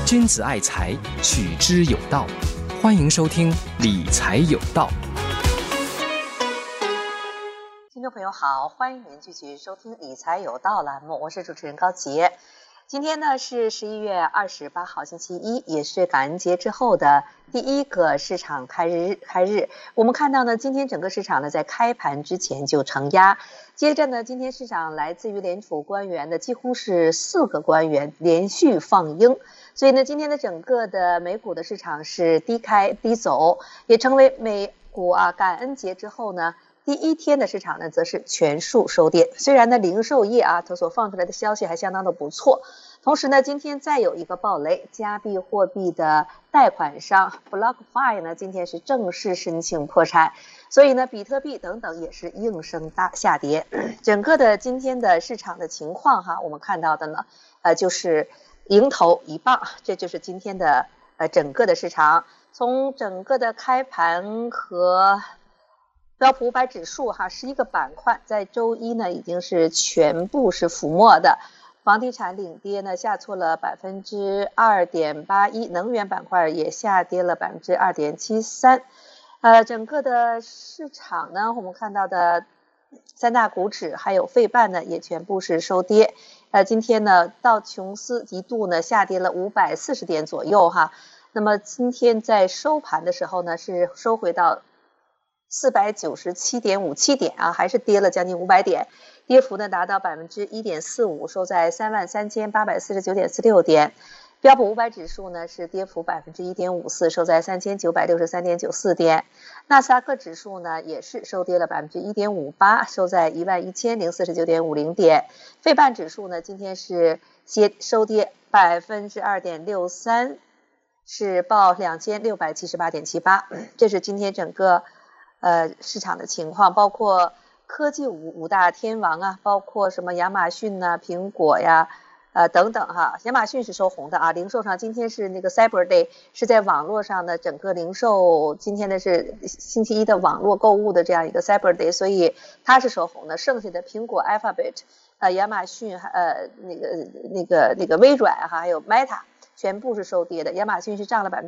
君子爱财，取之有道。欢迎收听理财有道。 听众朋友好，欢迎您继续收听理财有道栏目，我是主持人高杰。今天呢是11月28号星期一，也是感恩节之后的第一个市场开日。我们看到呢，今天整个市场呢在开盘之前就承压，接着呢，今天市场来自于联储官员的几乎是4个官员连续放鹰，所以呢，今天的整个的美股的市场是低开低走，也成为美股感恩节之后呢第一天的市场呢，则是全数收跌。虽然呢，零售业它所放出来的消息还相当的不错。同时呢，今天再有一个暴雷，加密货币的贷款商 BlockFi 呢，今天是正式申请破产。所以呢，比特币等等也是应声下跌。整个的今天的市场的情况我们看到的呢，就是迎头一棒，这就是今天的整个的市场。从整个的开盘和标普500指数11个板块在周一呢已经是全部是覆没的。房地产领跌呢，下挫了 2.81%， 能源板块也下跌了 2.73%。整个的市场呢，我们看到的三大股指还有费半呢，也全部是收跌。今天呢，道琼斯一度呢下跌了540点左右那么今天在收盘的时候呢，是收回到497.57点还是跌了将近500点，跌幅呢达到 1.45%， 收在 33,849.46 点。标普500指数呢是跌幅 1.54%， 收在 3,963.94 点。纳斯达克指数呢也是收跌了 1.58%， 收在 11,049.50 点。费半指数呢今天是收跌 2.63%， 是报 2,678.78。 这是今天整个市场的情况，包括科技五大天王包括什么亚马逊苹果等等亚马逊是收红的零售上今天是那个 Cyber Day， 是在网络上的整个零售，今天的是星期一的网络购物的这样一个 Cyber Day， 所以它是收红的。剩下的苹果 Alphabet 亚马逊那个微软还有 Meta 全部是收跌的。亚马逊是涨了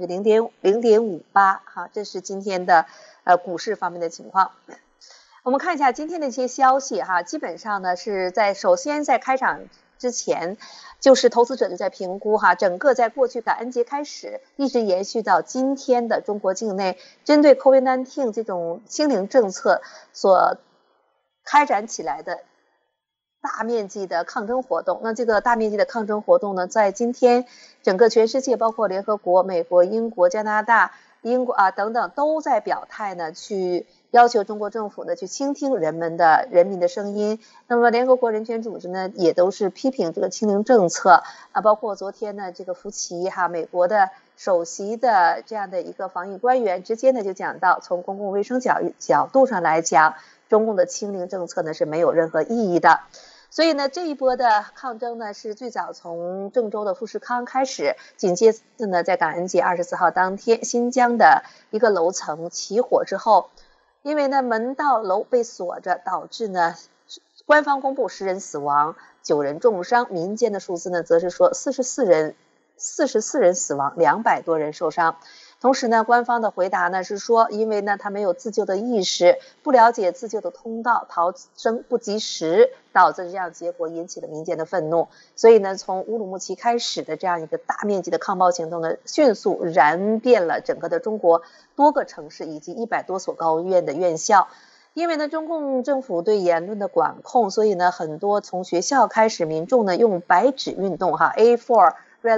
0.58%这是今天的股市方面的情况。我们看一下今天的一些消息基本上呢是首先在开场之前，就是投资者就在评估整个在过去感恩节开始一直延续到今天的中国境内针对 COVID-19 这种清零政策所开展起来的大面积的抗争活动。那这个大面积的抗争活动呢，在今天整个全世界包括联合国、美国、英国、加拿大、英国等等都在表态呢，去要求中国政府呢去倾听人民的声音。那么联合国人权组织呢也都是批评这个清零政策包括昨天呢这个福奇美国的首席的这样的一个防疫官员直接呢就讲到，从公共卫生角度上来讲，中共的清零政策呢是没有任何意义的。所以呢，这一波的抗争呢，是最早从郑州的富士康开始，紧接着呢，在感恩节24号当天，新疆的一个楼层起火之后，因为呢门道楼被锁着，导致呢官方公布10人死亡，9人重伤，民间的数字呢则是说44人死亡，200多人受伤。同时呢，官方的回答呢是说，因为呢他没有自救的意识，不了解自救的通道，逃生不及时，导致这样结果，引起了民间的愤怒。所以呢，从乌鲁木齐开始的这样一个大面积的抗暴行动呢，迅速燃遍了整个的中国多个城市以及100多所高院的院校。因为呢，中共政府对言论的管控，所以呢，很多从学校开始，民众呢用白纸运动A4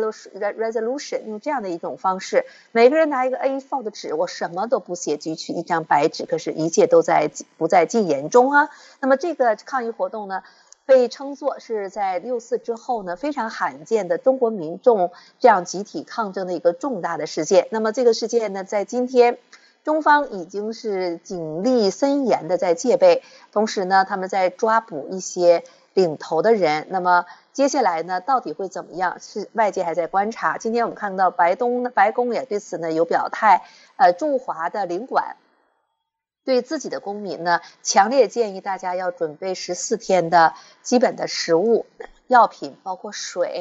resolution 用这样的一种方式，每个人拿一个 A4 的纸，我什么都不写，举起一张白纸，可是一切都不在禁言中那么这个抗议活动呢，被称作是在6·4之后呢非常罕见的中国民众这样集体抗争的一个重大的事件。那么这个事件呢，在今天中方已经是警力森严的在戒备，同时呢他们在抓捕一些领头的人。那么接下来呢到底会怎么样，是外界还在观察。今天我们看到白宫也对此呢有表态，驻华的领馆对自己的公民呢强烈建议大家要准备14天的基本的食物、药品，包括水，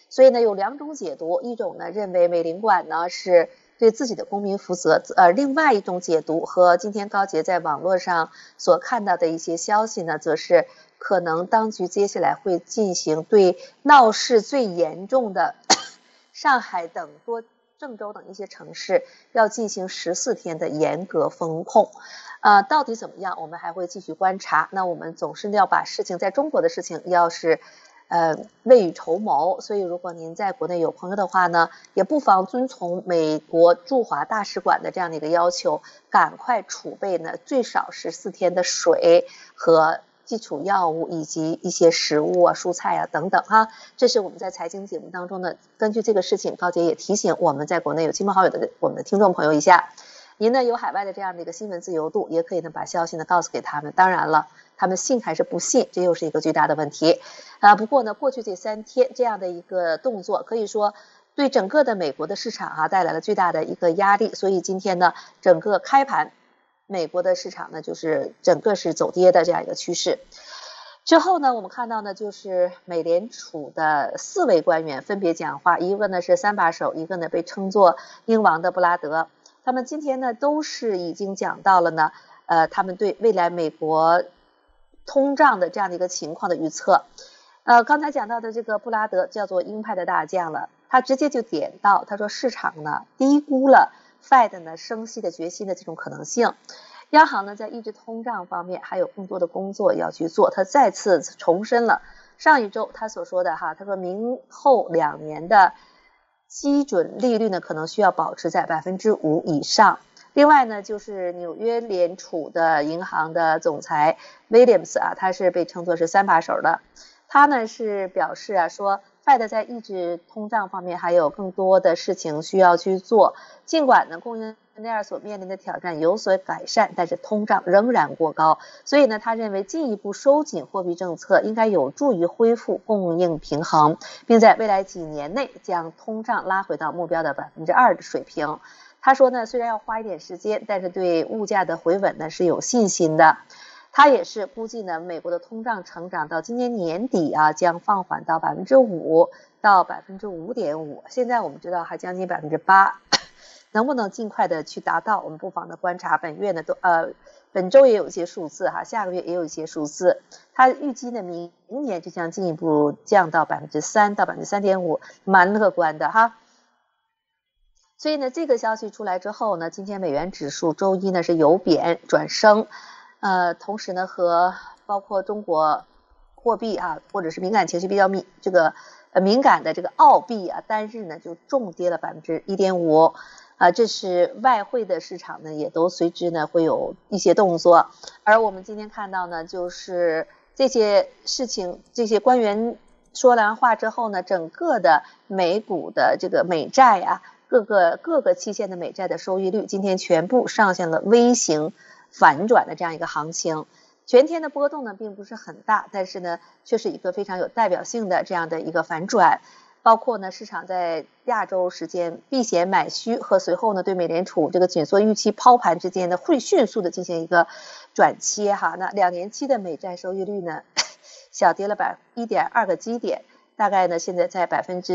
所以呢，有2种解读，一种呢认为美领馆呢是对自己的公民负责，另外一种解读和今天高杰在网络上所看到的一些消息呢，则是可能当局接下来会进行对闹市最严重的上海等郑州等一些城市要进行14天的严格封控。到底怎么样，我们还会继续观察。那我们总是要把事情，在中国的事情要是未雨绸缪，所以如果您在国内有朋友的话呢，也不妨遵从美国驻华大使馆的这样的一个要求，赶快储备呢最少14天的水和基础药物以及一些食物啊、蔬菜啊等等哈。这是我们在财经节目当中呢，根据这个事情，高姐也提醒我们在国内有亲朋好友的我们的听众朋友一下，您呢有海外的这样的一个新闻自由度，也可以呢把消息呢告诉给他们。当然了，他们信还是不信，这又是一个巨大的问题。不过呢，过去这3天这样的一个动作，可以说对整个的美国的市场带来了巨大的一个压力。所以今天呢，整个开盘，美国的市场呢就是整个是走跌的这样一个趋势。之后呢，我们看到呢，就是美联储的4位官员分别讲话，一个呢是3把手，一个呢被称作英王的布拉德。他们今天呢都是已经讲到了呢，他们对未来美国通胀的这样的一个情况的预测。刚才讲到的这个布拉德叫做鹰派的大将了，他直接就点到，他说市场呢低估了 Fed 呢升息的决心的这种可能性，央行呢在抑制通胀方面还有更多的工作要去做。他再次重申了上一周他所说的他说明后2年的基准利率呢可能需要保持在5%以上。另外呢，就是纽约联储的银行的总裁 Williams 他是被称作是3把手的。他呢是表示说 Fed 在抑制通胀方面还有更多的事情需要去做，尽管呢供应链所面临的挑战有所改善，但是通胀仍然过高。所以呢，他认为进一步收紧货币政策应该有助于恢复供应平衡，并在未来几年内将通胀拉回到目标的2%的水平。他说呢，虽然要花一点时间，但是对物价的回稳呢是有信心的。他也是估计呢，美国的通胀成长到今年年底将放缓到5%到5.5%。现在我们知道还将近8%，能不能尽快的去达到？我们不妨的观察。本周也有一些数字下个月也有一些数字。他预计呢，明年就将进一步降到3%到3.5%，蛮乐观的哈。所以呢，这个消息出来之后呢，今天美元指数周一呢是由贬转升。同时呢，和包括中国货币或者是敏感情绪比较敏感的这个澳币单日呢就重跌了1.5%。这是外汇的市场呢也都随之呢会有一些动作。而我们今天看到呢，就是这些事情，这些官员说完话之后呢，整个的美股的这个美债各个期限的美债的收益率今天全部上现了微型反转的这样一个行情。全天的波动呢并不是很大，但是呢却是一个非常有代表性的这样的一个反转。包括呢市场在亚洲时间避险买虚和随后呢对美联储这个紧缩预期抛盘之间呢会迅速的进行一个转切那2年期的美债收益率呢小跌了1.2个基点，大概呢现在在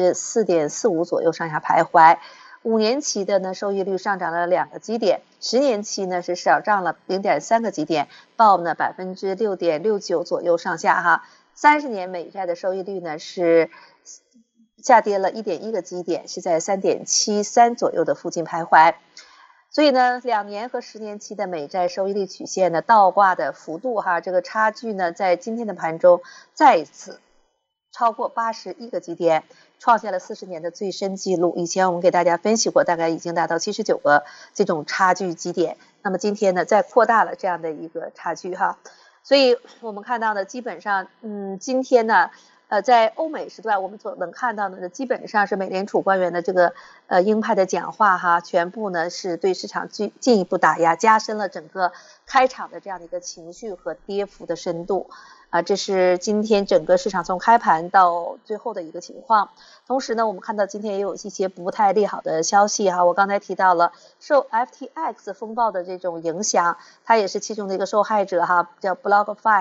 4.45%左右上下徘徊。5年期的呢收益率上涨了2个基点，10年期呢是小涨了0.3个基点，报呢6.69%左右上下30年美债的收益率呢是下跌了1.1个基点，是在3.73左右的附近徘徊。所以呢2年和10年期的美债收益率曲线呢倒挂的幅度这个差距呢在今天的盘中再一次超过81个基点，创下了40年的最深纪录。以前我们给大家分析过，大概已经达到79个这种差距基点。那么今天呢再扩大了这样的一个差距所以我们看到呢，基本上今天呢在欧美时段我们所能看到的基本上是美联储官员的这个鹰派的讲话全部呢是对市场进一步打压，加深了整个开场的这样的一个情绪和跌幅的深度这是今天整个市场从开盘到最后的一个情况。同时呢，我们看到今天也有一些不太利好的消息我刚才提到了受 FTX 风暴的这种影响，它也是其中的一个受害者叫 BlockFi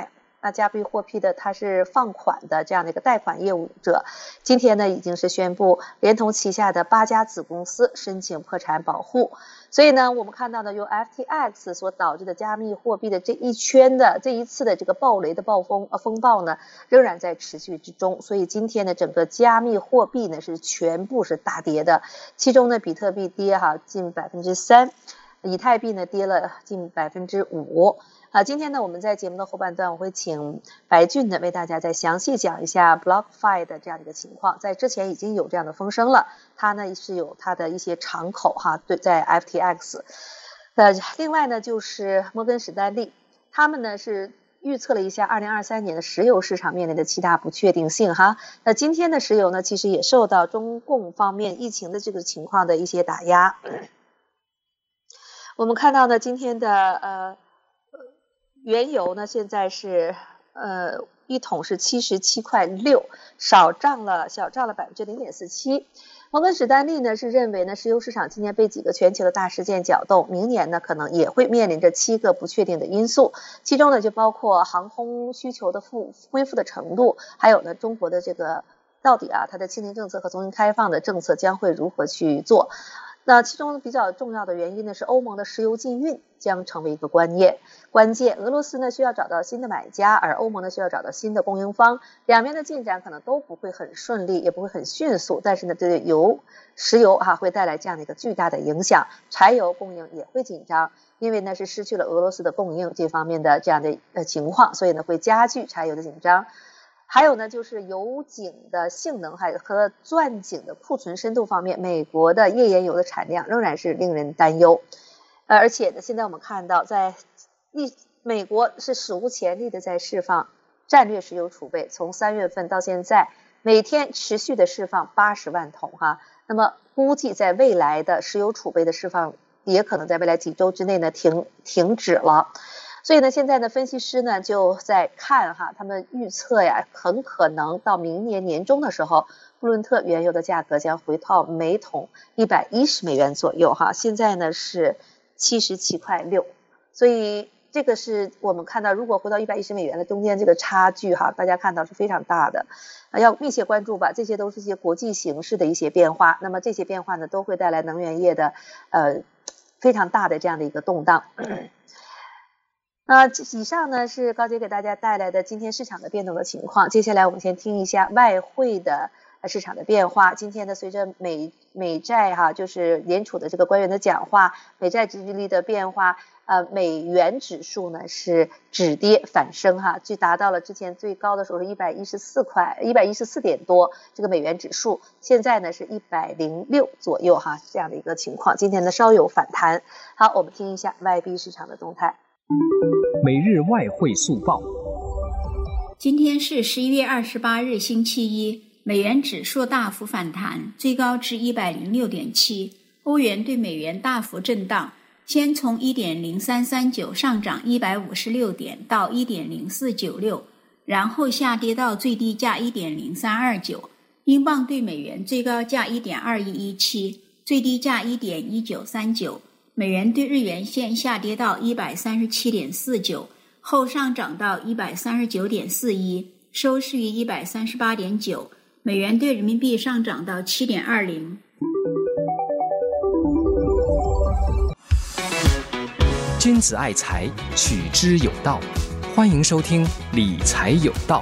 那加密货币的它是放款的这样的一个贷款业务者，今天呢已经是宣布连同旗下的8家子公司申请破产保护。所以呢，我们看到呢，由 FTX 所导致的加密货币的这一次的这个暴雷的风暴呢，仍然在持续之中。所以今天呢，整个加密货币呢是全部是大跌的，其中呢，比特币跌近3%，以太币呢跌了近5%。今天呢，我们在节目的后半段，我会请白俊呢为大家再详细讲一下 BlockFi 的这样的一个情况。在之前已经有这样的风声了，它呢是有它的一些敞口对，在 FTX。另外呢，就是摩根史丹利，他们呢是预测了一下2023年的石油市场面临的7大不确定性那今天的石油呢，其实也受到中共方面疫情的这个情况的一些打压。我们看到呢，今天的原油呢，现在是一桶是77.6块，小涨了0.47%。摩根史丹利呢是认为呢，石油市场今年被几个全球的大事件搅动，明年呢可能也会面临着7个不确定的因素，其中呢就包括航空需求的恢复的程度，还有呢中国的这个到底它的清零政策和重新开放的政策将会如何去做。那其中比较重要的原因呢，是欧盟的石油禁运将成为一个关键。俄罗斯呢需要找到新的买家，而欧盟呢需要找到新的供应方，两边的进展可能都不会很顺利，也不会很迅速，但是呢，对石油会带来这样的一个巨大的影响，柴油供应也会紧张，因为呢是失去了俄罗斯的供应这方面的这样的情况，所以呢会加剧柴油的紧张。还有呢，就是油井的性能和钻井的库存深度方面，美国的页岩油的产量仍然是令人担忧。而且呢，现在我们看到，美国是史无前例的在释放战略石油储备，从3月份到现在，每天持续的释放80万桶那么估计在未来的石油储备的释放，也可能在未来几周之内呢停止了。所以呢，现在呢，分析师呢就在看他们预测很可能到明年年中的时候，布伦特原油的价格将回到每桶110美元左右现在呢是77.6块，所以这个是我们看到，如果回到110美元的中间这个差距大家看到是非常大的，要密切关注吧。这些都是一些国际形势的一些变化，那么这些变化呢都会带来能源业的非常大的这样的一个动荡。以上呢是高姐给大家带来的今天市场的变动的情况。接下来我们先听一下外汇的市场的变化。今天呢，随着美债就是联储的这个官员的讲话，美债殖利率的变化，美元指数呢是止跌反升就达到了之前最高的时候是114点多，这个美元指数现在呢是106左右这样的一个情况。今天呢稍有反弹。好，我们听一下外币市场的动态。 每日外汇速报。 今天是11月28日星期一，美元指数大幅反弹，最高至 106.7， 欧元对美元大幅震荡，先从 1.0339 上涨156点到 1.0496， 然后下跌到最低价 1.0329， 英镑对美元最高价 1.2117， 最低价 1.1939，美元对日元线下跌到 137.49， 后上涨到 139.41， 收市于 138.9， 美元对人民币上涨到 7.20。 君子爱财，取之有道。欢迎收听理财有道。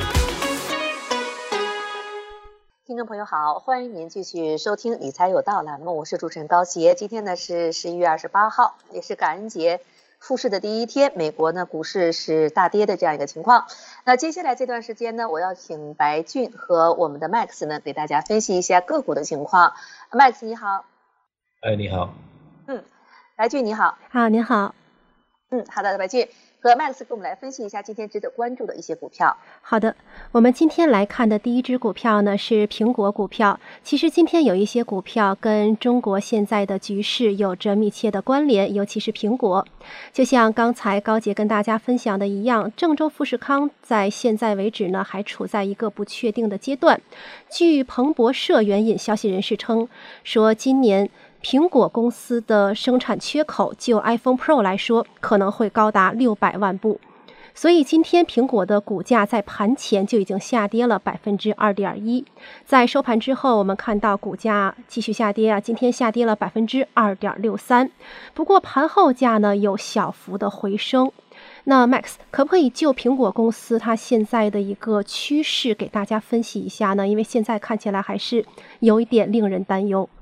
听众朋友好，欢迎您继续收听理财有道栏目，我是主持人高杰。今天呢是11月28号，也是感恩节复市的第一天，美国呢股市是大跌的这样一个情况。那接下来这段时间呢，我要请白俊和我们的 Max 呢给大家分析一下个股的情况。Max 你好。 你好。 白俊你好。 好，您好。 好的，白俊和 Max 给我们来分析一下今天值得关注的一些股票。 好的，我们今天来看的第一只股票呢是苹果股票。其实今天有一些股票跟中国现在的局势有着密切的关联，尤其是苹果。就像刚才高姐跟大家分享的一样，郑州富士康在现在为止呢还处在一个不确定的阶段。据彭博社援引消息人士称，说今年苹果公司的生产缺口就 iPhone Pro 来说可能会高达600万部。 所以今天苹果的股价在盘前就已经下跌了2.1%，在收盘之后，我们看到股价继续下跌今天下跌了2.63%。不过盘后价呢有小幅的回升。那 Max 可不可以就苹果公司它现在的一个趋势给大家分析一下呢？因为现在看起来还是有一点令人担忧。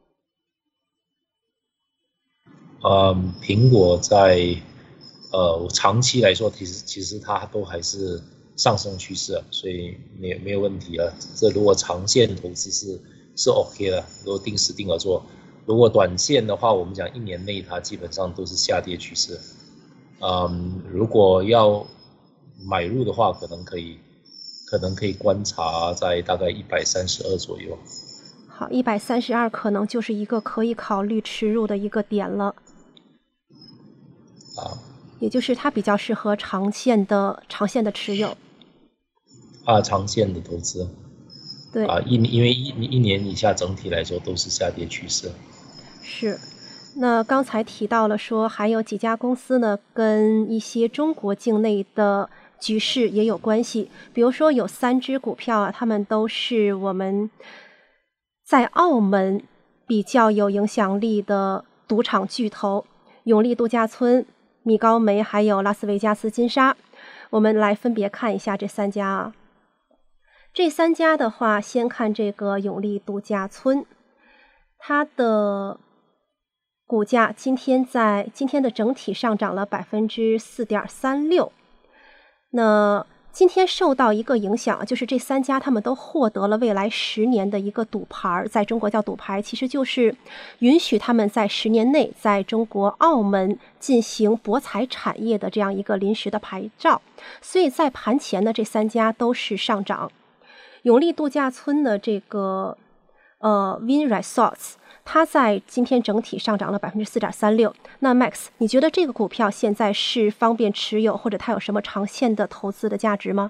苹果在长期来说，其实它都还是上升趋势，所以没有问题了。这如果长线投资是 OK 的，如果定时定额做。如果短线的话，我们讲1年内它基本上都是下跌趋势。如果要买入的话，可能可以观察在大概132左右。 好，132可能就是一个可以考虑持入的一个点了。也就是它比较适合长线的持有。 长线的投资。 对。 因为一年以下整体来说都是下跌趋势。 是。那刚才提到了说还有几家公司呢跟一些中国境内的局势也有关系，比如说有3只股票它们都是我们在澳门比较有影响力的赌场巨头，永利度假村、米高梅还有拉斯维加斯金沙。我们来分别看一下这3家这3家的话，先看这个永利度假村，它的股价今天的整体上涨了4.36%。那今天受到一个影响，就是这3家他们都获得了未来10年的一个赌牌，在中国叫赌牌，其实就是允许他们在10年内在中国澳门进行博彩产业的这样一个临时的牌照。所以在盘前呢，这3家都是上涨。永利度假村的这个Win Resorts，它在今天整体上涨了4.36%。那 Max， 你觉得这个股票现在是方便持有，或者它有什么长线的投资的价值吗？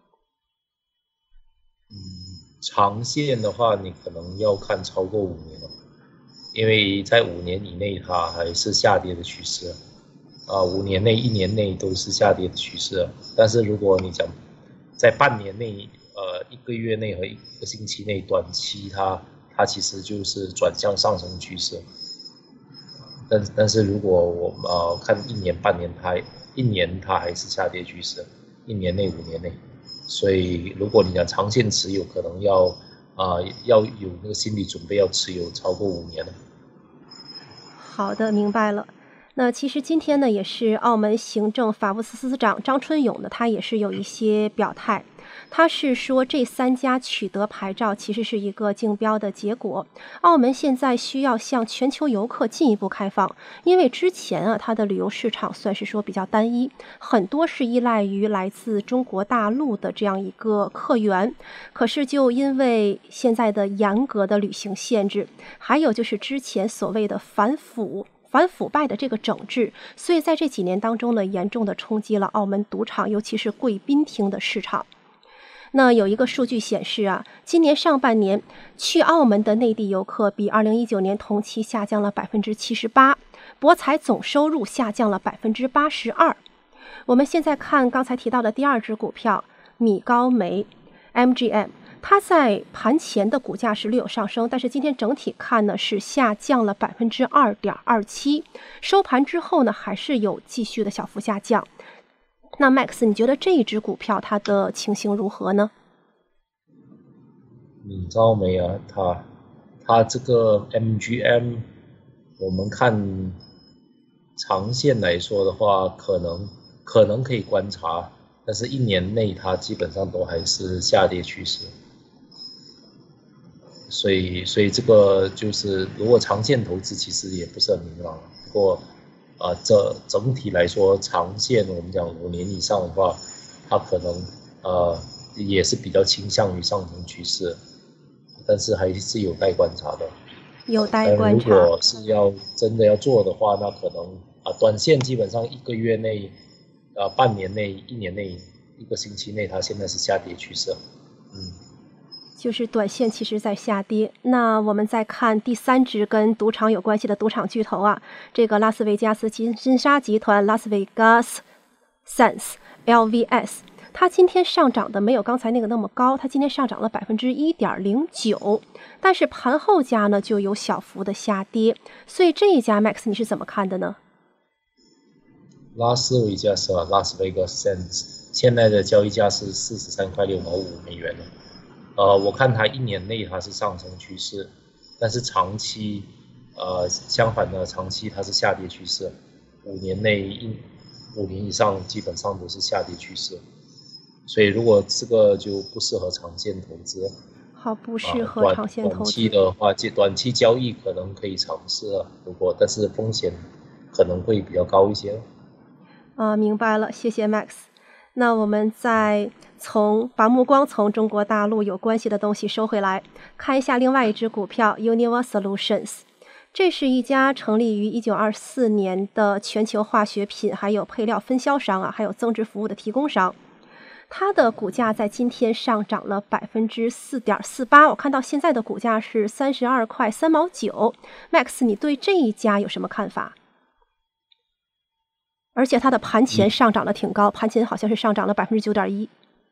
长线的话，你可能要看超过5年了，因为在5年以内它还是下跌的趋势。5年内、1年内都是下跌的趋势。但是如果你讲在半年内、1个月内和1个星期内，短期它其实就是转向上升趋势。但是如果我们看1年、半年，1年它还是下跌趋势，1年内、5年内。所以如果你讲长线持有，可能要有那个心理准备，要持有超过5年了。 好的，明白了。那其实今天呢，也是澳门行政法务司司长张春勇呢，他也是有一些表态。他是说这3家取得牌照其实是一个竞标的结果，澳门现在需要向全球游客进一步开放，因为之前它的旅游市场算是说比较单一，很多是依赖于来自中国大陆的这样一个客源。可是就因为现在的严格的旅行限制，还有就是之前所谓的反腐败的这个整治，所以在这几年当中呢，严重的冲击了澳门赌场，尤其是贵宾厅的市场。那有一个数据显示今年上半年去澳门的内地游客比2019年同期下降了78%，博彩总收入下降了82%。我们现在看刚才提到的第2只股票米高梅 MGM， 它在盘前的股价是略有上升，但是今天整体看呢是下降了2.27%，收盘之后呢还是有继续的小幅下降。那 Max， 你觉得这一只股票它的情形如何呢？ 米高梅它这个 MGM， 我们看长线来说的话，可能可以观察，但是1年内它基本上都还是下跌趋势。所以这个就是如果长线投资其实也不是很明朗。不过这整体来说，长线我们讲5年以上的话，它可能也是比较倾向于上升趋势，但是还是有待观察的。 有待观察。 如果是真的要做的话，那可能短线基本上1个月内、半年内、1年内、1个星期内，它现在是下跌趋势。 就是短线其实在下跌。那我们再看第3只跟赌场有关系的赌场巨头这个拉斯维加斯金沙集团 Las Vegas LVS， 它今天上涨的没有刚才那个那么高，它今天上涨了 1.09%， 但是盘后价呢就有小幅的下跌，所以这一家 Max 你是怎么看的呢？ 拉斯维加斯拉斯维加斯 Sands 现在的交易价是43块6毛5美元了。我看它1年内它是上升趋势，但是长期相反的，长期它是下跌趋势，5年以上基本上都是下跌趋势，所以如果这个就不适合长线投资。 好，不适合长线投资。 短期的话，短期交易可能可以尝试，但是风险可能会比较高一些。 明白了，谢谢 Max。那我们再把目光从中国大陆有关系的东西收回来，看一下另外一只股票 Univar Solutions。这是一家成立于1924年的全球化学品还有配料分销商还有增值服务的提供商。它的股价在今天上涨了 4.48%， 我看到现在的股价是32块3毛9。Max， 你对这一家有什么看法？而且它的盘前上涨的挺高，盘前好像是上涨了 9.1%。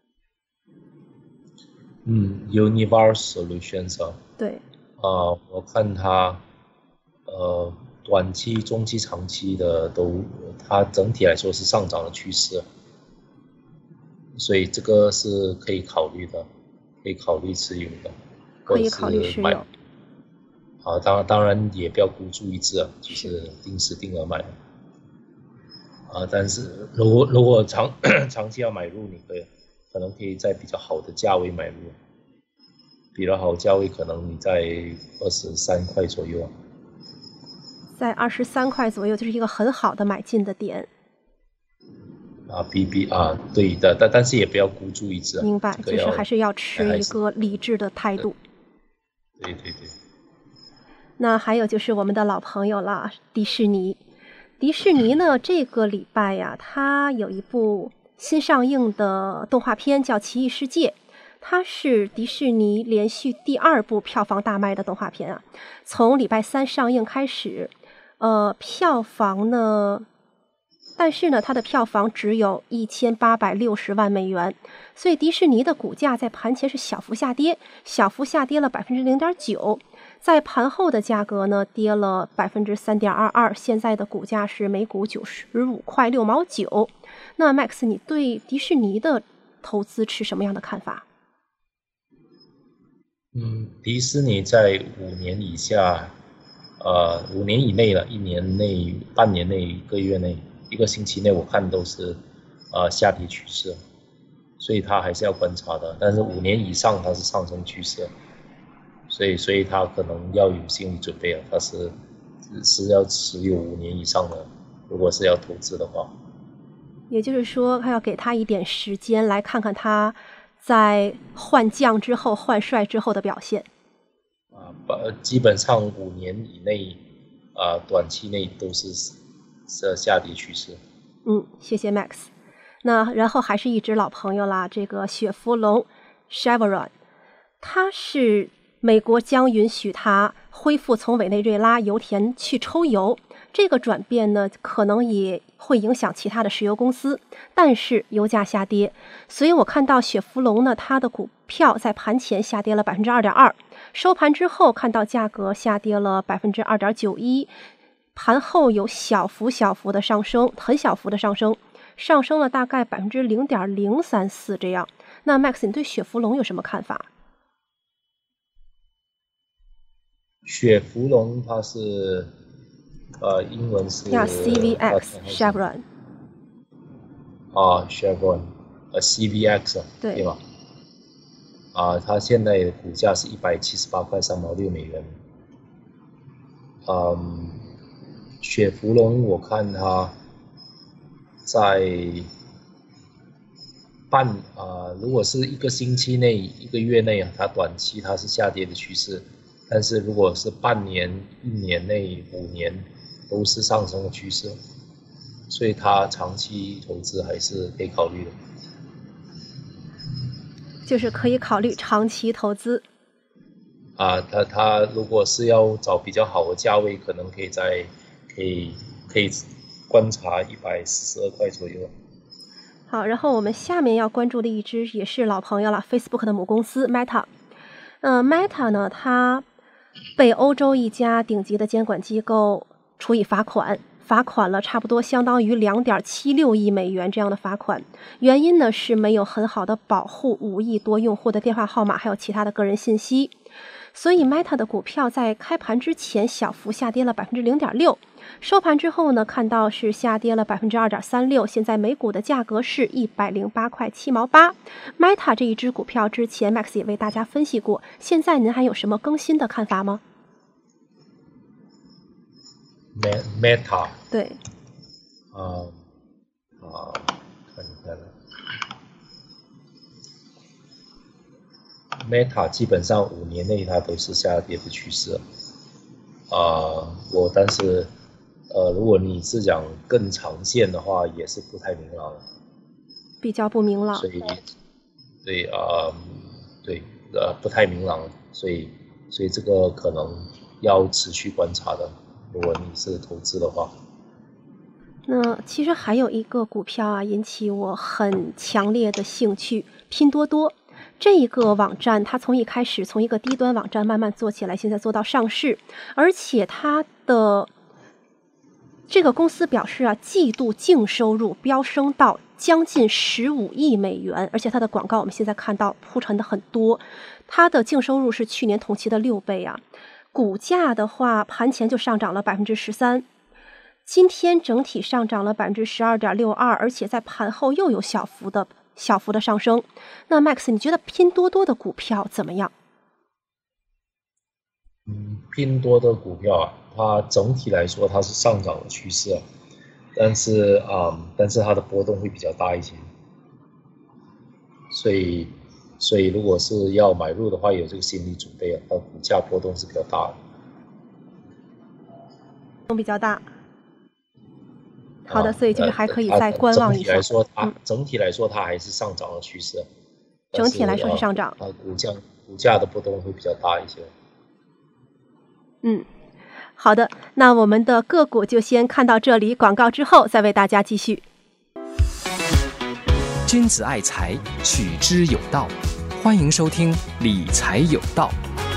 Univar Solutions 对。 我看它短期、中期、长期的它整体来说是上涨的趋势，所以这个是可以考虑的，可以考虑持有的， 可以考虑持有。 当然也不要孤注一掷，就是定时定额买。但是如果长期要买入，你可能可以在比较好的价位买入，比较好的价位可能你在23块左右。 在23块左右就是一个很好的买进的点。 对的，但是也不要孤注一掷。 明白，就是还是要持一个理智的态度。 对。 那还有就是我们的老朋友了，迪士尼。迪士尼呢，这个礼拜呀，它有一部新上映的动画片叫《奇异世界》，它是迪士尼连续第2部票房大卖的动画片从礼拜3上映开始，票房呢，但是呢，它的票房只有1860万美元，所以迪士尼的股价在盘前是小幅下跌了 0.9%。在盘后的价格呢，跌了 3.22%， 现在的股价是每股95块6毛9。那 Max， 你对迪士尼的投资持什么样的看法？ 迪士尼在5年以下，5年以内了，1年内、半年内、1个月内、1个星期内，我看都是下跌趋势，所以它还是要观察的。但是5年以上它是上升趋势。所以他可能要有心理准备了，他是要持有5年以上的，如果是要投资的话。 也就是说，他要给他一点时间来看看他在换将之后、换帅之后的表现。 基本上5年以内，短期内都是下跌趋势。 谢谢 Max。那然后还是一只老朋友啦，这个雪佛龙 Chevron， 它是美国将允许它恢复从委内瑞拉油田去抽油，这个转变呢，可能也会影响其他的石油公司，但是油价下跌，所以我看到雪佛龙呢，它的股票在盘前下跌了 2.2%， 收盘之后看到价格下跌了 2.91%， 盘后有小幅的上升，很小幅的上升，上升了大概 0.034% 这样。那 Max， 你对雪佛龙有什么看法？ 雪佛龙它是英文是 CVX Chevron Chevron CVX 对吧？它现在的股价是178块3毛6美元。雪佛龙我看它在如果是1个星期内、1个月内它短期它是下跌的趋势。但是如果是半年、1年内、5年都是上升的趋势，所以它长期投资还是可以考虑的。 就是可以考虑长期投资。 它如果是要找比较好的价位，可能可以观察142块左右。 好，然后我们下面要关注的一只也是老朋友了 ，Facebook 的母公司 Meta。Meta 呢，它被欧洲一家顶级的监管机构处以罚款了差不多相当于2.76亿美元这样的罚款。原因呢是没有很好的保护5亿多用户的电话号码还有其他的个人信息。所以 Meta 的股票在开盘之前小幅下跌了 0.6%， 收盘之后呢，看到是下跌了 2.36%， 现在每股的价格是108块7毛8。Meta 这一只股票之前 Max 也为大家分析过，现在您还有什么更新的看法吗？ Meta 对， 看一看，Meta 基本上5年内它都是下跌的趋势。但是如果你是讲更长线的话，也是不太明朗了， 比较不明朗。 所以不太明朗，所以这个可能要持续观察的。如果你是投资的话， 那其实还有一个股票啊，引起我很强烈的兴趣，拼多多。这一个网站，它从一开始从一个低端网站慢慢做起来，现在做到上市，而且它的这个公司表示啊，季度净收入飙升到将近15亿美元，而且它的广告我们现在看到铺陈的很多，它的净收入是去年同期的6倍啊。股价的话，盘前就上涨了 13%， 今天整体上涨了 12.62%， 而且在盘后又有小幅的上升。那 Max 你觉得拼多多的股票怎么样？ 拼多多股票啊，它整体来说它是上涨的趋势，但是它的波动会比较大一些，所以如果是要买入的话，有这个心理准备啊，它股价波动是比较大的。 比较大。好的，所以就是还可以再观望一下。 整体来说它还是上涨的趋势。 整体来说是上涨。 股价的波动会比较大一些。 好的，那我们的个股就先看到这里，广告之后再为大家继续。 君子爱财，取之有道。欢迎收听理财有道。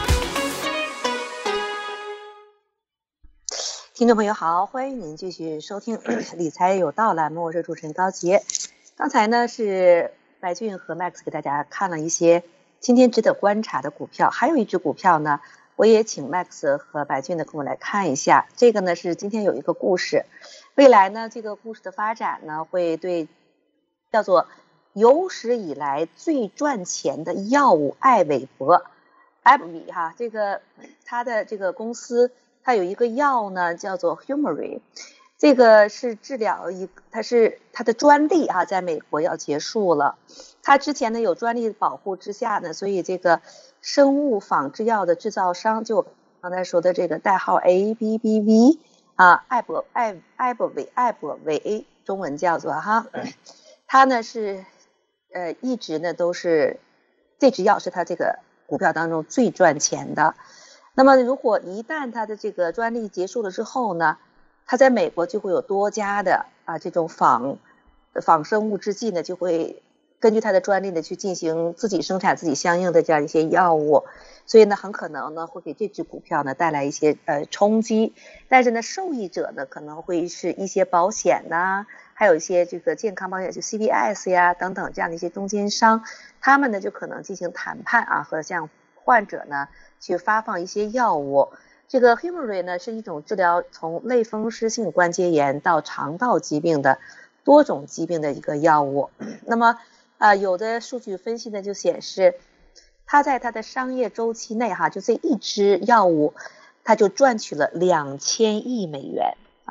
听众朋友好，欢迎您继续收听理财有道栏目，我是主持人高杰。刚才呢是白俊和 Max 给大家看了一些今天值得观察的股票，还有一只股票呢，我也请 Max 和白俊呢跟我来看一下。这个呢是今天有一个故事，未来呢这个故事的发展呢会对叫做有史以来最赚钱的药物艾韦伯 AbbVie 哈，这个它的这个公司它有一个药呢叫做 Humira， 这个是治疗它的专利啊在美国要结束了。它之前呢有专利保护之下呢，所以这个生物仿制药的制造商就刚才说的这个代号 ABBV 啊，艾伯维中文叫做哈，它呢是一直呢都是这支药是它这个股票当中最赚钱的。那么如果一旦它的这个专利结束了之后呢，它在美国就会有多家的这种仿生物制剂呢就会根据它的专利呢去进行自己生产自己相应的这样一些药物，所以呢很可能呢会给这支股票呢带来一些冲击，但是呢受益者呢可能会是一些保险呐，还有一些这个健康保险就 CVS 呀等等这样的一些中间商，他们呢就可能进行谈判和向患者呢去发放一些药物。这个 Humira 呢是一种治疗从类风湿性关节炎到肠道疾病的多种疾病的一个药物。那么有的数据分析呢就显示，它在它的商业周期内就这一支药物它就赚取了2000亿美元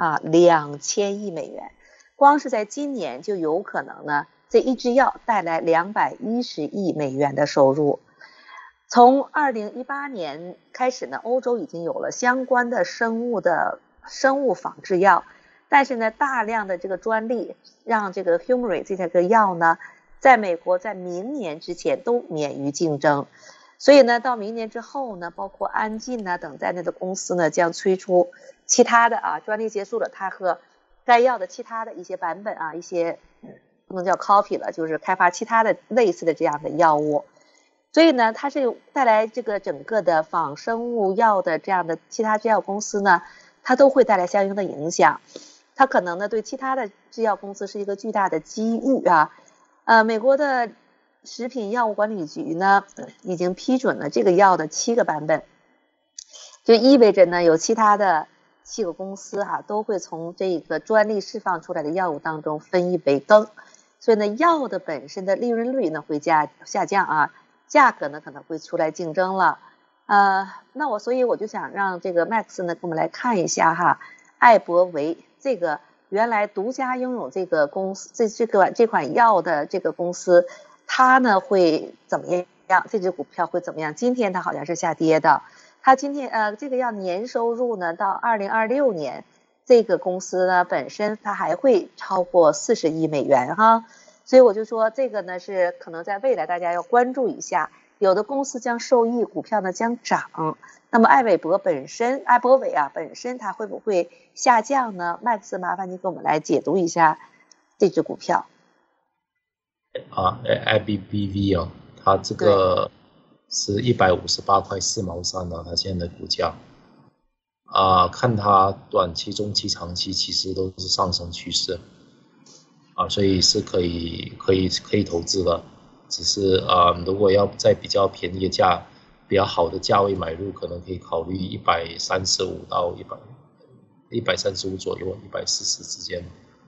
2000亿美元，光是在今年就有可能呢这一支药带来210亿美元的收入。从2018年开始呢，欧洲已经有了相关的生物仿制药，但是呢大量的这个专利让这个 Humira 这个药呢在美国在明年之前都免于竞争，所以呢到明年之后呢，包括安进等在内的公司呢将推出其他的专利结束了它和该药的其他的一些版本一些能叫 copy 了，就是开发其他的类似的这样的药物。所以呢，它是带来这个整个的仿生物药的这样的其他制药公司呢，它都会带来相应的影响。它可能呢对其他的制药公司是一个巨大的机遇啊。美国的食品药物管理局呢已经批准了这个药的7个版本，就意味着呢有其他的7个公司都会从这个专利释放出来的药物当中分一杯羹。所以呢，药的本身的利润率呢会下降啊，价格呢可能会出来竞争了。所以我就想让这个 Max 呢给我们来看一下艾伯维这个原来独家拥有这个公司这款药的这个公司，它呢会怎么样？这只股票会怎么样？今天它好像是下跌的。它今天这个药年收入呢到2026年，这个公司呢本身它还会超过40亿美元所以我就说这个呢是可能在未来大家要关注一下，有的公司将受益，股票呢将涨。那么艾伯维本身它会不会下降呢？Max，麻烦你给我们来解读一下这只股票。 IBBV 它这个是158块4毛3的，它现在的股价看它短期、中期、长期其实都是上升趋势所以是可以投资的。只是如果要在比较便宜的比较好的价位买入，可能可以考虑135到135左右，140之间。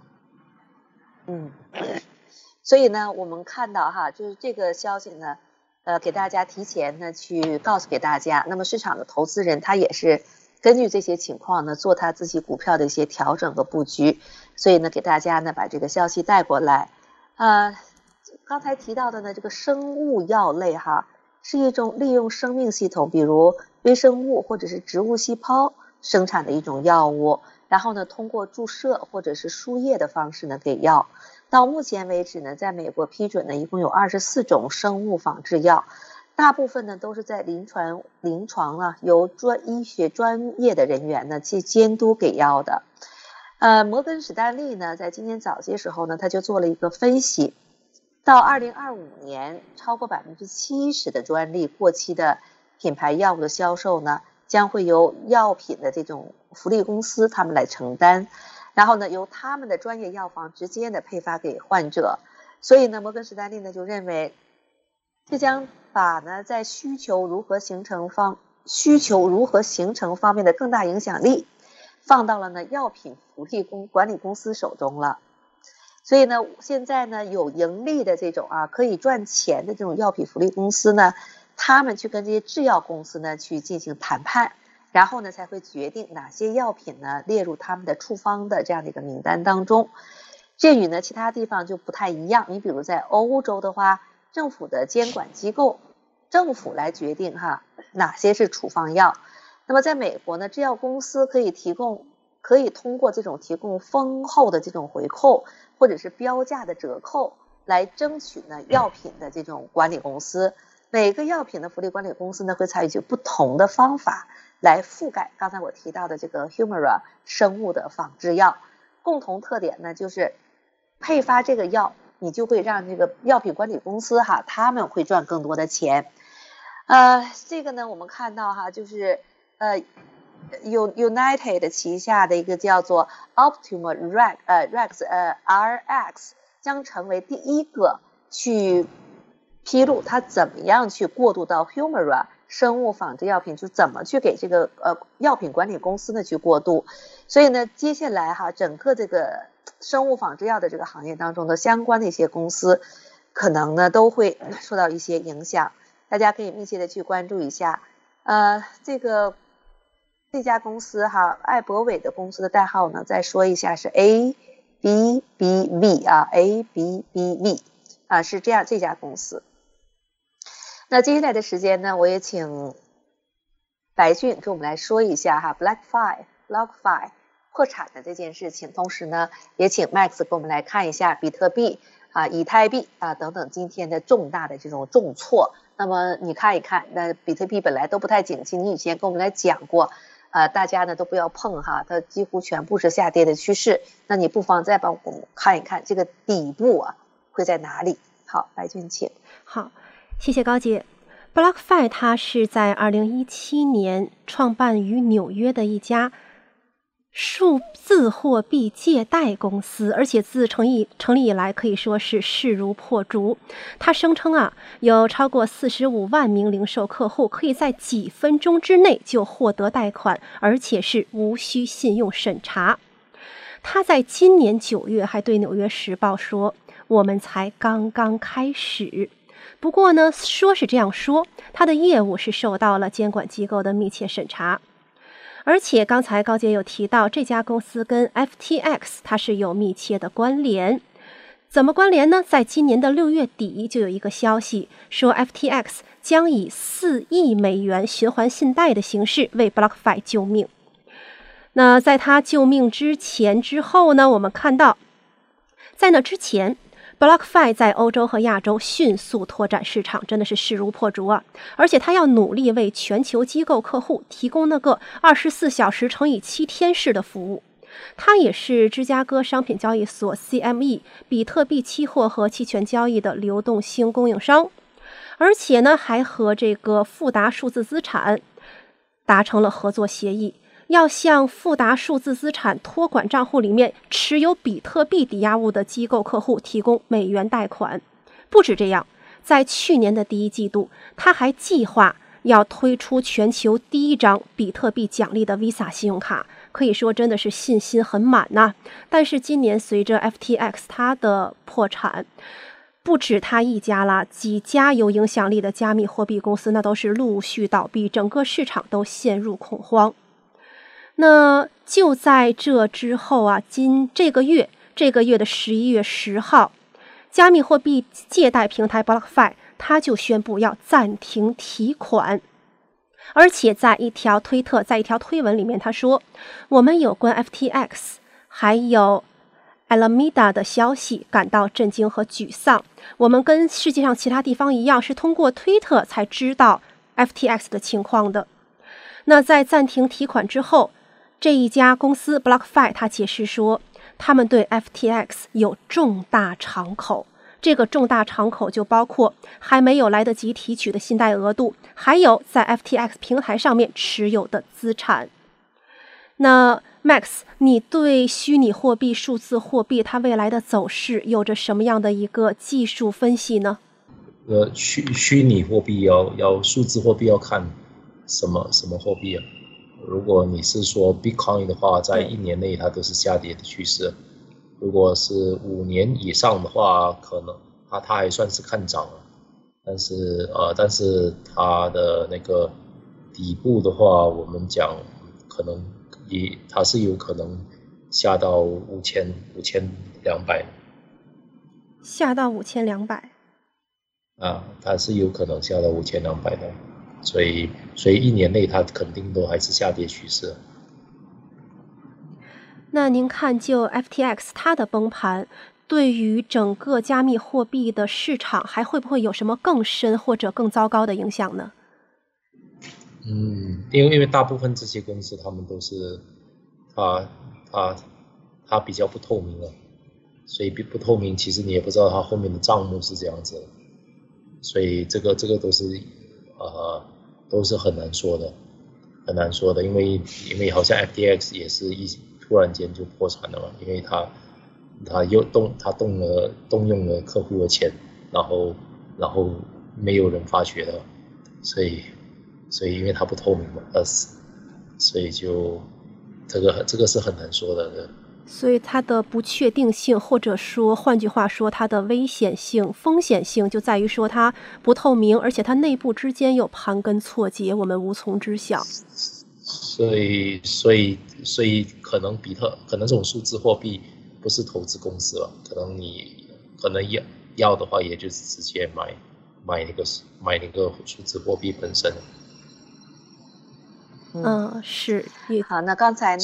所以呢，我们看到就是这个消息呢，给大家提前呢去告诉给大家。那么市场的投资人他也是根据这些情况呢做他自己股票的一些调整和布局。所以呢，给大家呢把这个消息带过来。刚才提到的呢，这个生物药类是一种利用生命系统，比如微生物或者是植物细胞生产的一种药物，然后呢通过注射或者是输液的方式呢给药。到目前为止呢，在美国批准呢一共有24种生物仿制药，大部分呢都是在临床由医学专业的人员呢去监督给药的。摩根史丹利呢在今天早些时候呢，他就做了一个分析，到2025年超过70%的专利过期的品牌药物的销售呢，将会由药品的这种福利公司他们来承担，然后呢由他们的专业药房直接的配发给患者。所以呢，摩根史丹利呢就认为，这将把呢在需求如何形成方面的更大影响力放到了呢药品福利管理公司手中了。所以呢，现在呢有盈利的这种可以赚钱的这种药品福利公司呢，他们去跟这些制药公司呢去进行谈判，然后呢才会决定哪些药品呢列入他们的处方的这样的一个名单当中。这与呢其他地方就不太一样。你比如在欧洲的话，政府的监管机构，政府来决定哪些是处方药。那么在美国呢，制药公司可以通过这种提供丰厚的这种回扣或者是标价的折扣来争取呢药品的这种管理公司。每个药品的福利管理公司呢会采取不同的方法来覆盖刚才我提到的这个 Humira 生物的仿制药。共同特点呢就是配发这个药，你就会让这个药品管理公司他们会赚更多的钱。这个呢我们看到就是United 旗下的一个叫做 Optima RX 将成为第一个去披露它怎么样去过渡到 Humira 生物仿制药品，就怎么去给这个药品管理公司呢去过渡。所以呢，接下来整个这个生物仿制药的这个行业当中的相关的一些公司，可能呢都会受到一些影响。大家可以密切的去关注一下。这家公司艾伯维的公司的代号呢，再说一下是 ABBV ABBV 是这家公司。那接下来的时间呢，我也请白俊给我们来说一下BlockFi破产的这件事情，同时呢，也请 Max 给我们来看一下比特币以太币等等今天的重大的这种重挫。那么你看一看，那比特币本来都不太景气，你以前跟我们来讲过。大家呢都不要碰它几乎全部是下跌的趋势。那你不妨再帮我们看一看这个底部会在哪里？好，白俊请。 好，谢谢高姐。BlockFi 它是在2017年创办于纽约的一家数字货币借贷公司，而且自成立以来可以说是势如破竹。他声称有超过45万名零售客户可以在几分钟之内就获得贷款，而且是无需信用审查。他在今年9月还对《纽约时报》说：“我们才刚刚开始。”不过呢，说是这样说，他的业务是受到了监管机构的密切审查。而且刚才高姐有提到，这家公司跟 FTX 它是有密切的关联。怎么关联呢？在今年的6月底就有一个消息说 FTX 将以4亿美元循环信贷的形式为 BlockFi 救命。那在他救命之前之后呢，我们看到在那之前BlockFi 在欧洲和亚洲迅速拓展市场，真的是势如破竹而且它要努力为全球机构客户提供那个24小时乘以7天式的服务。它也是芝加哥商品交易所 CME 比特币期货和期权交易的流动性供应商，而且呢还和这个富达数字资产达成了合作协议，要向富达数字资产托管账户里面持有比特币抵押物的机构客户提供美元贷款。不止这样，在去年的第1季度，他还计划要推出全球第1张比特币奖励的 Visa 信用卡，可以说真的是信心很满但是今年随着 FTX 它的破产，不止他一家啦，几家有影响力的加密货币公司那都是陆续倒闭，整个市场都陷入恐慌。那就在这之后这个月的11月10号，加密货币借贷平台 BlockFi 它就宣布要暂停提款，而且在一条推文里面他说，我们有关 FTX 还有 Alameda 的消息感到震惊和沮丧，我们跟世界上其他地方一样，是通过推特才知道 FTX 的情况的。那在暂停提款之后，这一家公司 BlockFi 他解释说，他们对 FTX 有重大敞口，这个重大敞口就包括还没有来得及提取的信贷额度，还有在 FTX 平台上面持有的资产。那 Max， 你对虚拟货币、数字货币它未来的走势有着什么样的一个技术分析呢？ 虚拟货币要数字货币要看什么货币如果你是说 Bitcoin 的话，在1年内它都是下跌的趋势。如果是5年以上的话，可能它还算是看涨但是它的那个底部的话，我们讲可能它是有可能下到5200， 下到5200 它是有可能下到5200的。所以1年内它肯定都还是下跌趋势。 那您看，就 FTX 它的崩盘，对于整个加密货币的市场还会不会有什么更深或者更糟糕的影响呢？ 因为大部分这些公司他们都是它比较不透明所以不透明，其实你也不知道它后面的账目是这样子的，所以这个都是很难说的，因为好像 FTX 也是突然间就破产了因为他动用了客户的钱，然后没有人发觉的，所以因为它不透明所以就这个是很难说的。 所以它的不确定性，或者说换句话说它的危险性、风险性就在于说它不透明，而且它内部之间有盘根错节，我们无从知晓。 所以可能这种数字货币不是投资公司了，可能要的话，也就是直接买那个数字货币本身。 是。 好，那刚才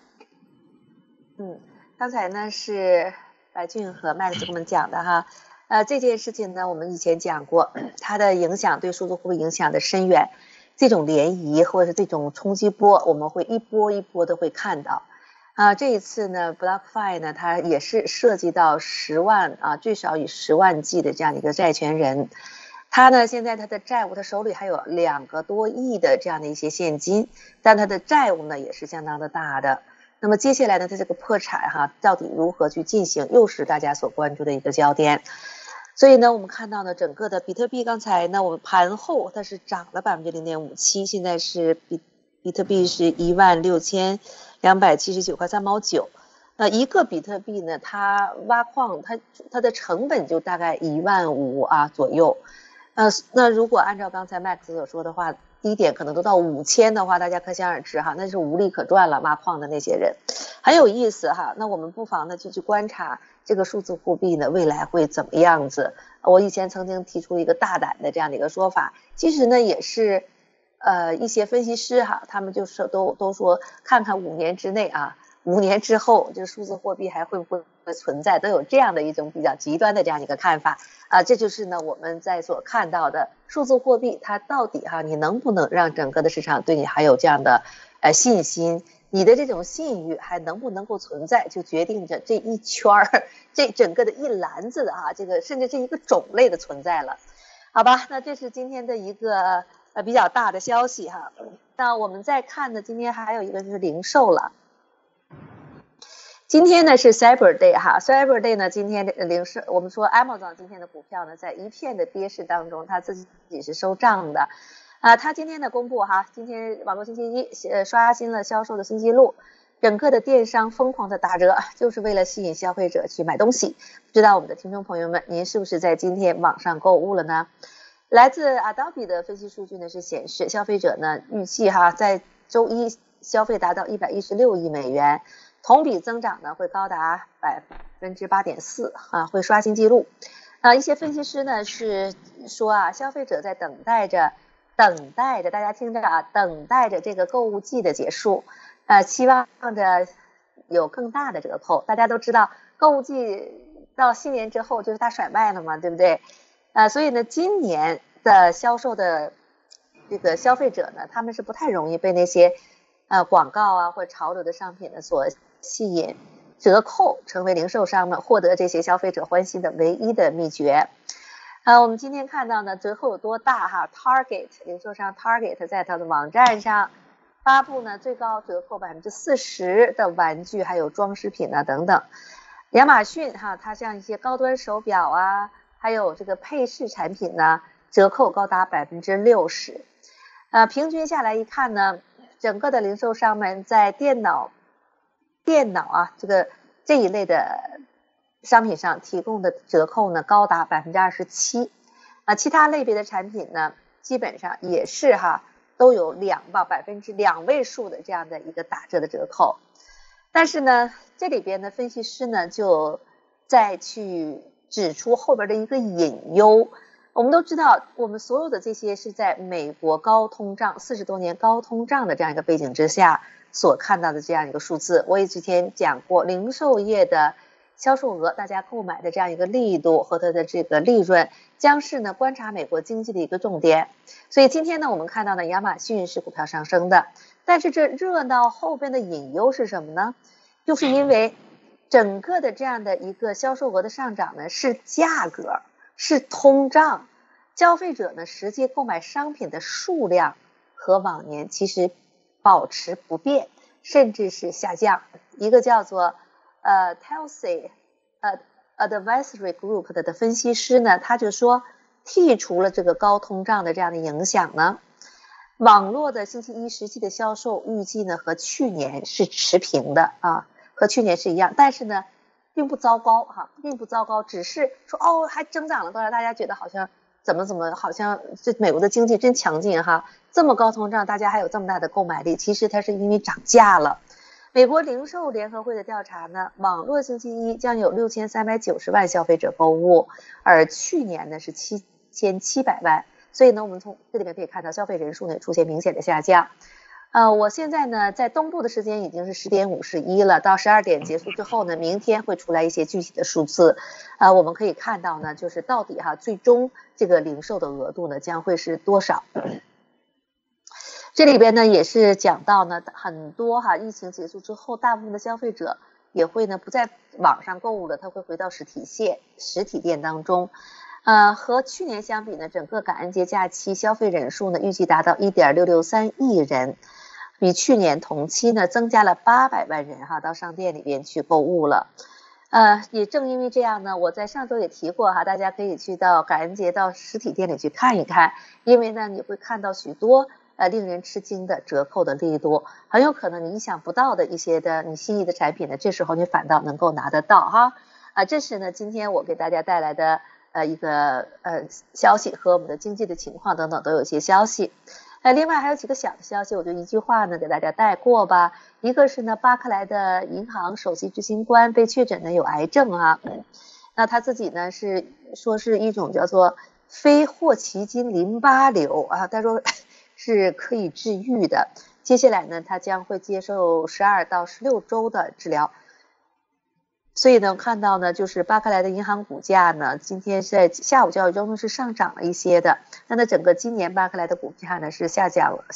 呢是白俊和 Max 给我们讲的哈，这件事情呢我们以前讲过，它的影响对数字货币影响的深远，这种涟漪或者是这种冲击波，我们会一波一波的会看到这一次呢 BlockFi 呢它也是涉及到10万最少以10万计的这样一个债权人，他呢现在他的债务，他手里还有2个多亿的这样的一些现金，但他的债务呢也是相当的大的。那么接下来呢，他这个破产到底如何去进行，又是大家所关注的一个焦点。所以呢，我们看到呢，整个的比特币刚才呢，我们盘后它是涨了0.57%，现在是比特币是16279块3毛9。一个比特币呢，它挖矿它的成本就大概15000左右。那如果按照刚才 Max 所说的话，低点可能都到5000的话，大家可想而知那是无利可赚了，挖矿的那些人很有意思那我们不妨呢就去观察这个数字货币呢未来会怎么样子。我以前曾经提出一个大胆的这样的一个说法，其实呢也是一些分析师他们就是都说看看5年之内5年之后这个数字货币还会不会存在，都有这样的一种比较极端的这样一个看法这就是呢我们在所看到的数字货币，它到底你能不能让整个的市场对你还有这样的信心，你的这种信誉还能不能够存在，就决定着这一圈这整个的一篮子的这个甚至这一个种类的存在了。好吧，那这是今天的一个比较大的消息那我们再看呢，今天还有一个就是零售了。今天呢是 Cyber Day Cyber Day 呢，今天的零售，我们说 Amazon 今天的股票呢，在一片的跌势当中，它自己是收涨的它今天的公布今天网络星期一刷新了销售的新纪录，整个的电商疯狂的打折，就是为了吸引消费者去买东西。不知道我们的听众朋友们，您是不是在今天网上购物了呢？来自 Adobe 的分析数据呢是显示，消费者呢预计在周一消费达到116亿美元，同比增长呢会高达8.4%会刷新纪录。一些分析师呢是说消费者在等待着，大家听着等待着这个购物季的结束，期望着有更大的折扣。大家都知道购物季到新年之后就是大甩卖了嘛，对不对？所以呢，今年的销售的这个消费者呢，他们是不太容易被那些广告或潮流的商品呢所吸引，折扣成为零售商们获得这些消费者欢心的唯一的秘诀。我们今天看到呢，折扣有多大Target 零售商 Target 在它的网站上发布呢最高折扣40%的玩具还有装饰品等等。亚马逊它像一些高端手表还有这个配饰产品呢，折扣高达60%。平均下来一看呢，整个的零售商们在电脑这一类的商品上提供的折扣呢高达27%。其他类别的产品呢，基本上也是都有2位数的这样的一个打折的折扣。但是呢，这里边的分析师呢就再去指出后边的一个隐忧。我们都知道，我们所有的这些是在美国高通胀40多年高通胀的这样一个背景之下所看到的这样一个数字。我也之前讲过，零售业的销售额，大家购买的这样一个力度和它的这个利润，将是呢观察美国经济的一个重点。所以今天呢，我们看到呢，亚马逊是股票上升的，但是这热闹后边的隐忧是什么呢？就是因为整个的这样的一个销售额的上涨呢，是价格，是通胀，消费者呢实际购买商品的数量和往年其实保持不变，甚至是下降。一个叫做Telsey Advisory Group 的分析师呢，他就说，剔除了这个高通胀的这样的影响呢，网络的星期一实际的销售预计呢和去年是持平的和去年是一样，但是呢并不糟糕并不糟糕，只是说还增长了多少，大家觉得好像怎么好像这美国的经济真强劲这么高通胀，大家还有这么大的购买力，其实它是因为涨价了。美国零售联合会的调查呢，网络星期一将有6390万消费者购物，而去年呢是7700万，所以呢我们从这里面可以看到消费人数呢出现明显的下降。我现在呢在东部的时间已经是10点51了，到12点结束之后呢，明天会出来一些具体的数字。我们可以看到呢，就是到底最终这个零售的额度呢将会是多少。 这里边呢也是讲到呢，很多疫情结束之后，大部分的消费者也会呢不在网上购物了，他会回到实体店当中。和去年相比呢，整个感恩节假期消费人数呢预计达到 1.663 亿人，比去年同期呢增加了800万人到商店里边去购物了。也正因为这样呢，我在上周也提过大家可以去到感恩节到实体店里去看一看，因为呢你会看到许多令人吃惊的折扣的力度，很有可能你意想不到的一些的你心仪的产品呢，这时候你反倒能够拿得到这是呢今天我给大家带来的一个消息，和我们的经济的情况等等都有一些消息。另外还有几个小的消息，我就一句话呢给大家带过吧。一个是呢，巴克莱的银行首席执行官被确诊呢有癌症那他自己呢是说是一种叫做非霍奇金淋巴瘤他说是可以治愈的。接下来呢，他将会接受12到16周的治疗。所以呢，看到呢，就是巴克莱的银行股价呢，今天在下午交易中是上涨了一些的。那整个今年巴克莱的股价呢是下降了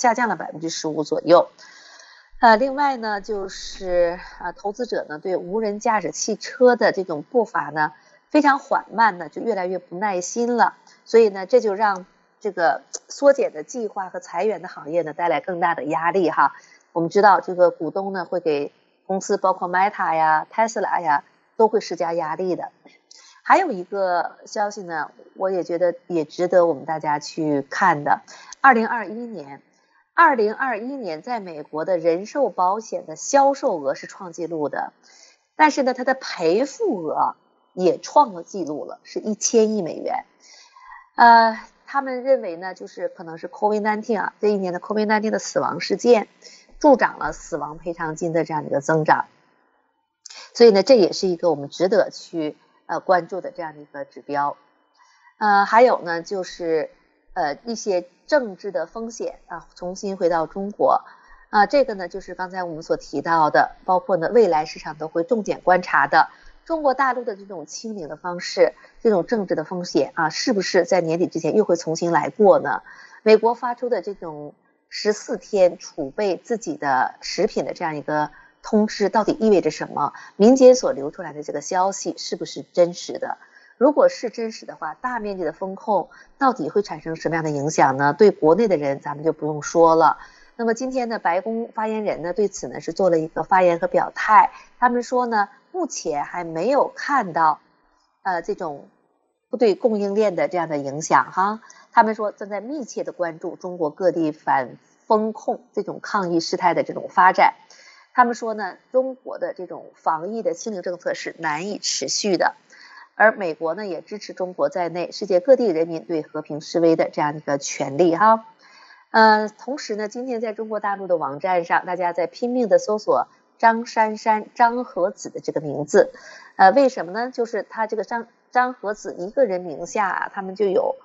15%左右。另外呢，就是投资者呢对无人驾驶汽车的这种步伐呢非常缓慢呢，就越来越不耐心了。所以呢，这就让这个缩减的计划和裁员的行业呢带来更大的压力我们知道这个股东呢会给公司包括 Meta 呀、Tesla 呀都会施加压力的。还有一个消息呢，我也觉得也值得我们大家去看的。2021年在美国的人寿保险的销售额是创纪录的，但是呢它的赔付额也创了纪录了，是1000亿美元。他们认为呢，就是可能是 COVID-19 这一年的 COVID-19 的死亡事件助长了死亡赔偿金的这样一个增长。所以呢，这也是一个我们值得去关注的这样的一个指标。还有呢，就是一些政治的风险重新回到中国这个呢，就是刚才我们所提到的，包括呢未来市场都会重点观察的中国大陆的这种清零的方式，这种政治的风险是不是在年底之前又会重新来过呢？美国发出的这种14天储备自己的食品的这样一个通知到底意味着什么？民间所流出来的这个消息是不是真实的？如果是真实的话，大面积的风控到底会产生什么样的影响呢？对国内的人咱们就不用说了。那么今天呢，白宫发言人呢对此呢是做了一个发言和表态，他们说呢，目前还没有看到这种对供应链的这样的影响他们说正在密切的关注中国各地反风控这种抗疫事态的这种发展。他们说呢，中国的这种防疫的清零政策是难以持续的，而美国呢也支持中国在内世界各地人民对和平示威的这样一个权利同时呢，今天在中国大陆的网站上，大家在拼命的搜索张珊珊、张和子的这个名字，为什么呢？就是他这个张和子一个人名下他们就有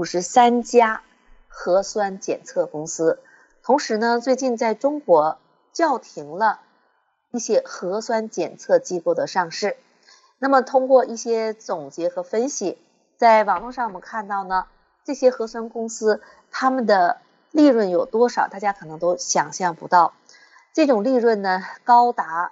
53家核酸检测公司。同时呢，最近在中国叫停了一些核酸检测机构的上市。那么通过一些总结和分析，在网络上我们看到呢，这些核酸公司他们的利润有多少，大家可能都想象不到。这种利润呢高达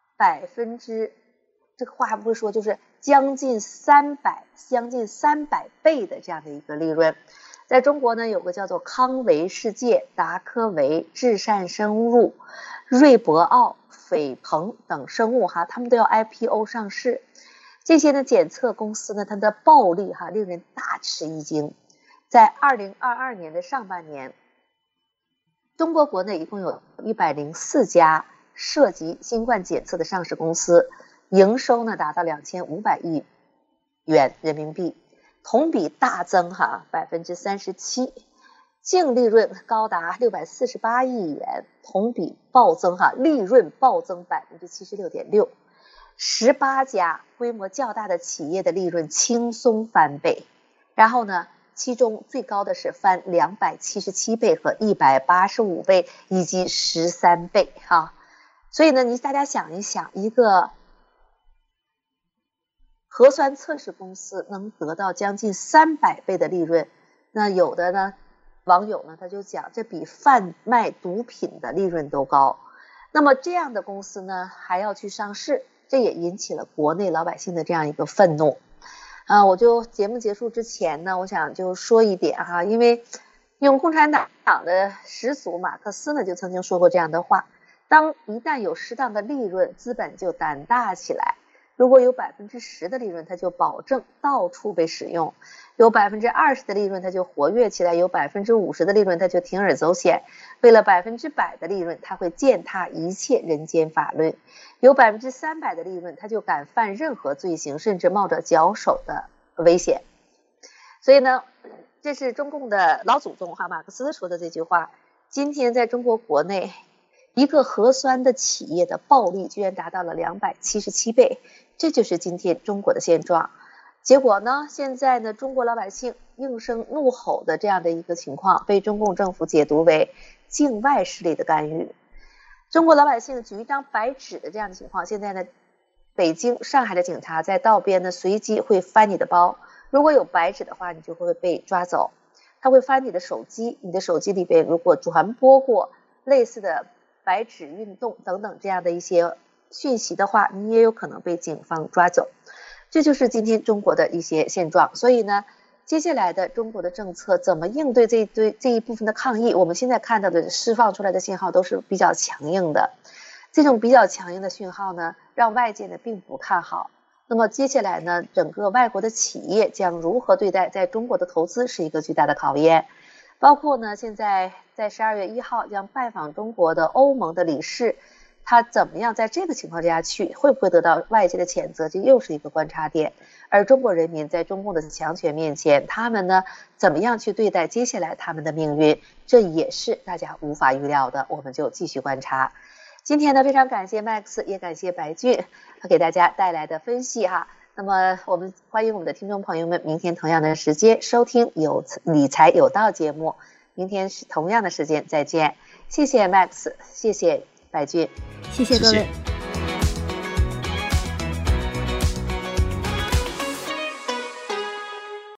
这个话不会说，就是将近300倍的这样的一个利润。在中国呢，有个叫做康维世界、达科维、至善生物、瑞博奥、斐鹏等生物他们都要 IPO 上市。这些呢检测公司呢，它的暴利令人大吃一惊。在2022年的上半年，中国国内一共有104家涉及新冠检测的上市公司，营收呢达到2500亿元人民币，同比大增37%，净利润高达648亿元，同比暴增利润暴增76.6%。18家规模较大的企业的利润轻松翻倍，然后呢，其中最高的是翻277倍和185倍以及13倍所以呢，大家想一想，一个核酸测试公司能得到将近300倍的利润，那有的呢网友呢他就讲，这比贩卖毒品的利润都高。那么这样的公司呢还要去上市，这也引起了国内老百姓的这样一个愤怒。我就节目结束之前呢，我想就说一点哈，因为用共产党的始祖马克思呢就曾经说过这样的话，当一旦有适当的利润，资本就胆大起来。如果有10%的利润，它就保证到处被使用；有20%的利润，它就活跃起来；有50%的利润，它就铤而走险。为了100%的利润，它会践踏一切人间法律；有300%的利润，它就敢犯任何罪行，甚至冒着绞首的危险。所以呢，这是中共的老祖宗马克思说的这句话。今天在中国国内，一个核酸的企业的暴利居然达到了277倍，这就是今天中国的现状。结果呢，现在呢，中国老百姓应声怒吼的这样的一个情况，被中共政府解读为境外势力的干预。中国老百姓举一张白纸的这样的情况，现在呢，北京、上海的警察在道边呢随机会翻你的包，如果有白纸的话，你就会被抓走。他会翻你的手机，你的手机里边如果传播过类似的白纸运动等等这样的一些讯息的话，你也有可能被警方抓走。这就是今天中国的一些现状。所以呢，接下来的中国的政策怎么应对这一部分的抗议，我们现在看到的释放出来的信号都是比较强硬的。这种比较强硬的讯号呢，让外界呢并不看好。那么接下来呢，整个外国的企业将如何对待在中国的投资是一个巨大的考验。包括呢，现在在12月1号将拜访中国的欧盟的理事，他怎么样在这个情况之下去，会不会得到外界的谴责，这又是一个观察点。而中国人民在中共的强权面前，他们呢怎么样去对待接下来他们的命运，这也是大家无法预料的，我们就继续观察。今天呢，非常感谢 Max， 也感谢白俊给大家带来的分析哈。那么我们欢迎我们的听众朋友们，明天同样的时间收听理财有道节目，明天是同样的时间再见。谢谢 Max， 谢谢白俊， 谢谢各位。